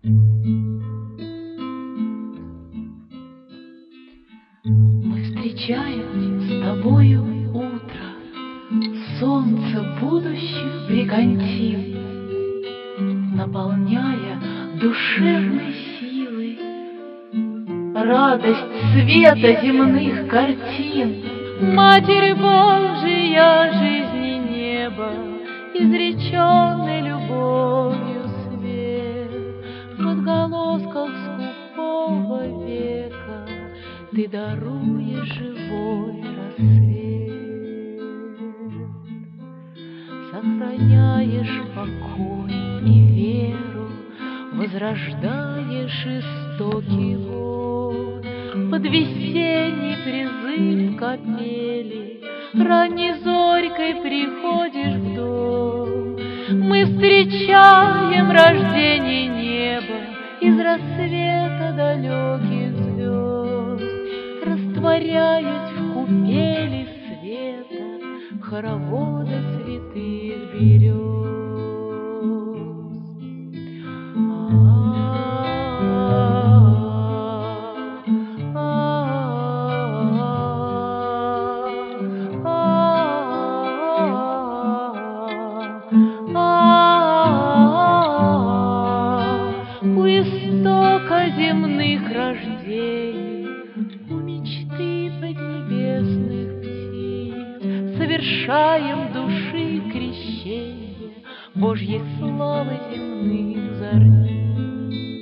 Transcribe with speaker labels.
Speaker 1: Мы встречаем с тобою утро, солнце будущих бригантин, наполняя душевной силой радость света земных картин.
Speaker 2: Матерь Божия жизни неба, изреченный любовью свет, в отголосках скупого века ты даруешь живой рассвет, сохраняешь покой и веру, возрождаешь истоки вод. Под весенний призыв капели ранней зорькой приходишь в дом. Мы встречаем рождение неба из рассвета далеких звезд, растворяясь в купели света хоровода святых берез. У истока земных рождений, у мечты поднебесных птиц совершаем души крещение Божьей славы земных зорниц.